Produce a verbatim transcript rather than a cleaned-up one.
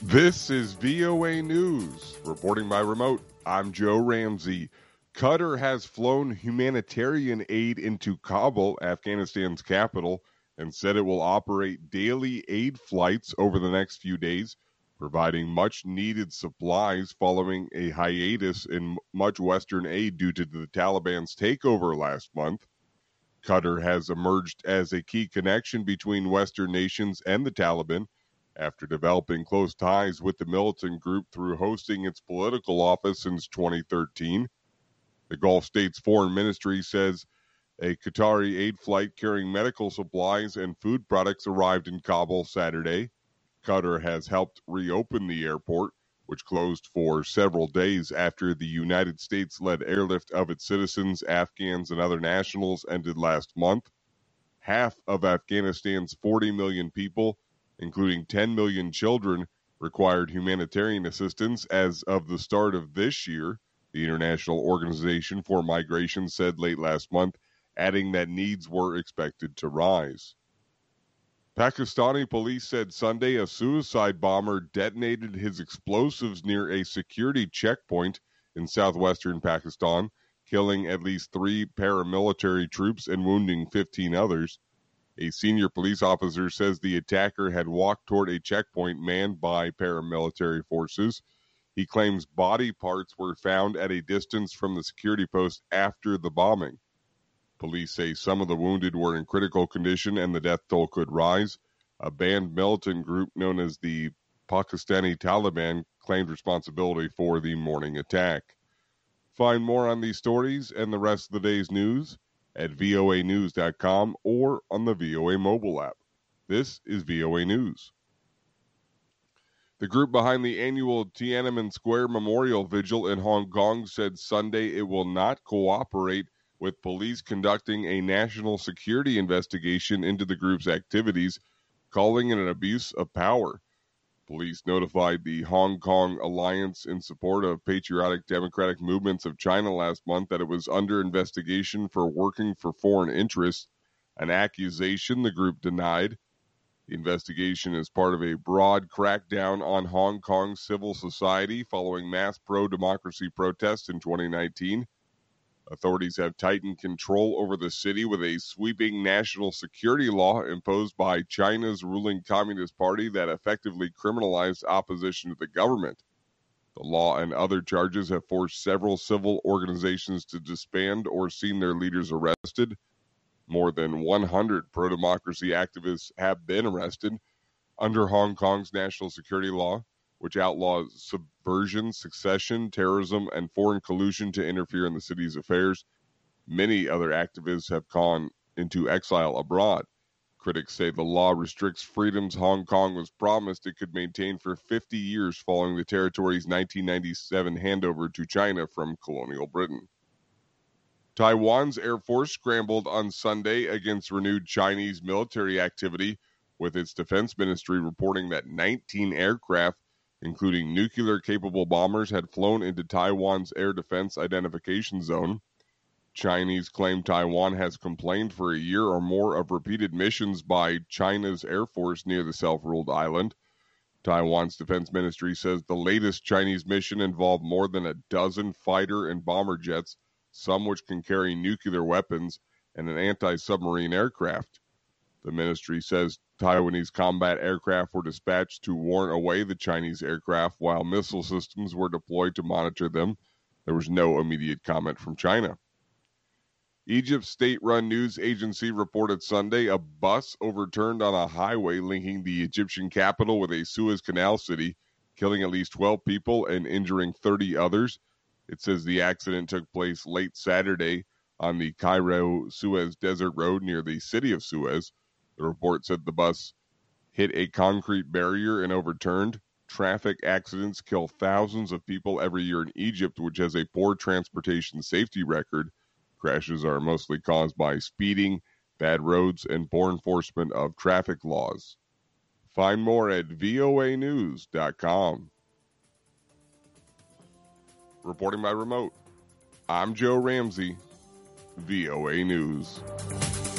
This is V O A News. Reporting by remote, I'm Joe Ramsey. Qatar has flown humanitarian aid into Kabul, Afghanistan's capital, and said it will operate daily aid flights over the next few days, providing much-needed supplies following a hiatus in much Western aid due to the Taliban's takeover last month. Qatar has emerged as a key connection between Western nations and the Taliban, after developing close ties with the militant group through hosting its political office since twenty thirteen. The Gulf state's foreign ministry says a Qatari aid flight carrying medical supplies and food products arrived in Kabul Saturday. Qatar has helped reopen the airport, which closed for several days after the United States-led airlift of its citizens, Afghans, and other nationals ended last month. Half of Afghanistan's forty million people, including ten million children, required humanitarian assistance as of the start of this year, the International Organization for Migration said late last month, adding that needs were expected to rise. Pakistani police said Sunday a suicide bomber detonated his explosives near a security checkpoint in southwestern Pakistan, killing at least three paramilitary troops and wounding fifteen others. A senior police officer says the attacker had walked toward a checkpoint manned by paramilitary forces. He claims body parts were found at a distance from the security post after the bombing. Police say some of the wounded were in critical condition and the death toll could rise. A banned militant group known as the Pakistani Taliban claimed responsibility for the morning attack. Find more on these stories and the rest of the day's news at V O A news dot com or on the V O A mobile app. This is V O A News. The group behind the annual Tiananmen Square Memorial Vigil in Hong Kong said Sunday it will not cooperate with police conducting a national security investigation into the group's activities, calling it an abuse of power. Police notified the Hong Kong Alliance in support of patriotic democratic movements of China last month that it was under investigation for working for foreign interests, an accusation the group denied. The investigation is part of a broad crackdown on Hong Kong civil society following mass pro-democracy protests in twenty nineteen. Authorities have tightened control over the city with a sweeping national security law imposed by China's ruling Communist Party that effectively criminalized opposition to the government. The law and other charges have forced several civil organizations to disband or seen their leaders arrested. More than one hundred pro-democracy activists have been arrested under Hong Kong's national security law, which outlaws subversion, secession, terrorism, and foreign collusion to interfere in the city's affairs. Many other activists have gone into exile abroad. Critics say the law restricts freedoms Hong Kong was promised it could maintain for fifty years following the territory's nineteen ninety-seven handover to China from colonial Britain. Taiwan's Air Force scrambled on Sunday against renewed Chinese military activity, with its defense ministry reporting that nineteen aircraft, including nuclear-capable bombers, had flown into Taiwan's air defense identification zone. Chinese claim Taiwan has complained for a year or more of repeated missions by China's Air Force near the self-ruled island. Taiwan's defense ministry says the latest Chinese mission involved more than a dozen fighter and bomber jets, some which can carry nuclear weapons, and an anti-submarine aircraft. The ministry says Taiwanese combat aircraft were dispatched to warn away the Chinese aircraft while missile systems were deployed to monitor them. There was no immediate comment from China. Egypt's state-run news agency reported Sunday a bus overturned on a highway linking the Egyptian capital with a Suez Canal city, killing at least twelve people and injuring thirty others. It says the accident took place late Saturday on the Cairo-Suez Desert Road near the city of Suez. The report said the bus hit a concrete barrier and overturned. Traffic accidents kill thousands of people every year in Egypt, which has a poor transportation safety record. Crashes are mostly caused by speeding, bad roads, and poor enforcement of traffic laws. Find more at V O A news dot com. Reporting by remote, I'm Joe Ramsey, V O A News.